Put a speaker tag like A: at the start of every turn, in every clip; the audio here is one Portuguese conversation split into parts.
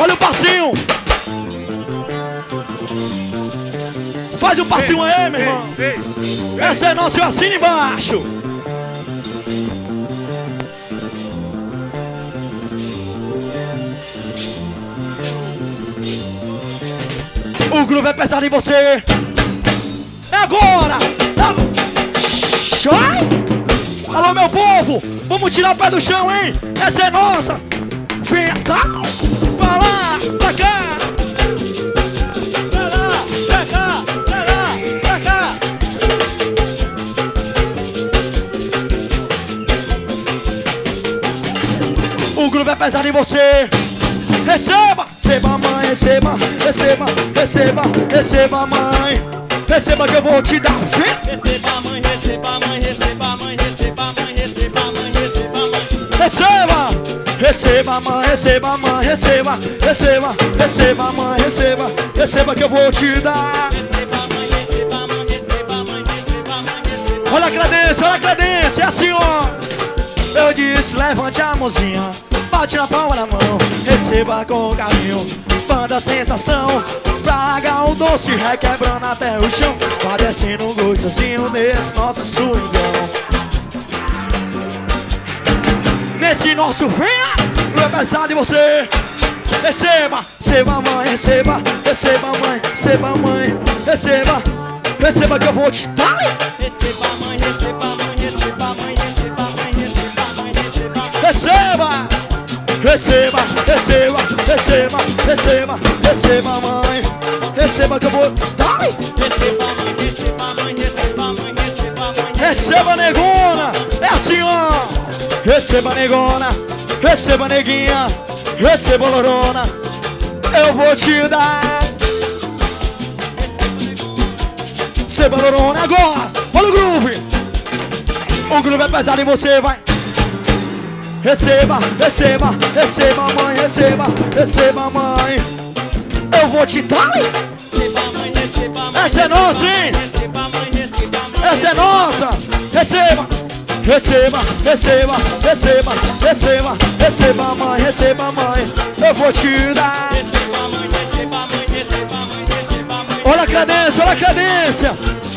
A: Olha o passinho. Faz um passinho aí, meu irmão. Essa é nossa, eu assino embaixo. O groove é pesado em você. É agora. Sai. Alô, meu povo. Vamos tirar o pé do chão, hein? Essa é nossa. Vem cá. Pra lá, pra cá. Pra lá, pra cá. Pra lá, pra cá. O groove é pesado em você. Receba, receba, mãe, receba, receba, receba, receba, mãe. Receba que eu vou te dar.
B: Receba, mãe, receba, mãe, receba, mãe, receba, mãe, receba, mãe, receba, mãe.
A: Receba, receba, mãe, receba, mãe, receba, receba, receba, mãe, receba, receba que eu vou te dar.
B: Receba, mãe, receba, mãe, receba, mãe, receba, mãe, receba.
A: Olha a cadência, é assim, ó. Eu disse, levante a mãozinha, bate na palma da mão, receba com carinho, manda a sensação, praga o doce, requebrando até o chão, vai descendo um gostosinho nesse nosso swingão. Nesse nosso é pesado em você. Receba, receba, mãe, receba, receba, mãe, receba, mãe, receba, receba que eu vou te dar.
B: Receba, mãe, receba, mãe, receba, mãe, receba, mãe, receba, mãe, receba.
A: Receba, receba, receba, receba, receba, receba, mãe, receba que eu vou dar.
B: Receba, mãe, receba, mãe, receba, mãe, receba, mãe.
A: Receba, negona, é assim, ó. Receba, negona, receba, neguinha, receba, lorona, eu vou te dar. Receba, lorona, agora, olha o groove. O groove é pesado em você, vai. Receba, receba, receba, mãe, receba, receba, mãe, eu vou te dar.
B: Receba, mãe, receba, mãe.
A: Essa é nossa, hein?
B: Receba, mãe, receba, mãe.
A: Essa é nossa. Receba, receba, receba, receba, receba, receba, mãe, receba, mãe, eu vou te dar.
B: Receba, mãe, receba, mãe, receba, mãe, receba, mãe.
A: Olha a cadência, olha a cadência.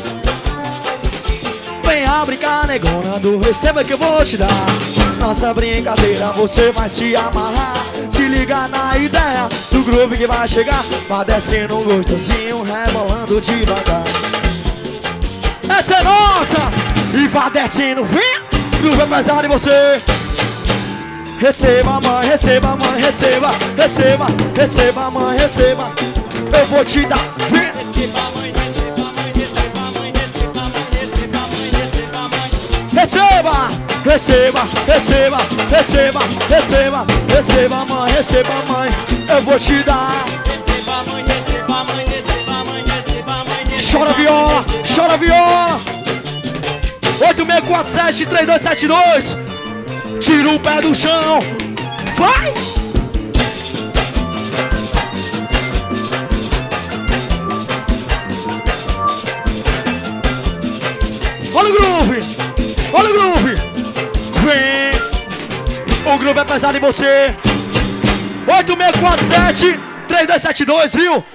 A: Vem a brincar, negona, do receba que eu vou te dar. Nossa brincadeira, você vai se amarrar. Se liga na ideia do groove que vai chegar. Vai descendo um gostosinho, rebolando devagar. Essa é nossa. E vai descendo, vem. Groove é pesado em você. Receba, mãe, receba, mãe, receba, receba, receba, mãe, receba, eu vou te dar, vem.
B: Receba, mãe, receba, mãe, receba, mãe, receba, mãe, receba, mãe, receba, mãe.
A: Receba, receba, receba, receba, receba, receba, mãe, receba, mãe, eu vou te dar.
B: Receba, mãe, receba, mãe, receba, mãe, receba, mãe, receba.
A: Chora viola, chora viola. 8647-3272. Tira o pé do chão. Vai! Olha o groove! Olha o groove! Vem! O groove é pesado em você. 8647-3272, viu?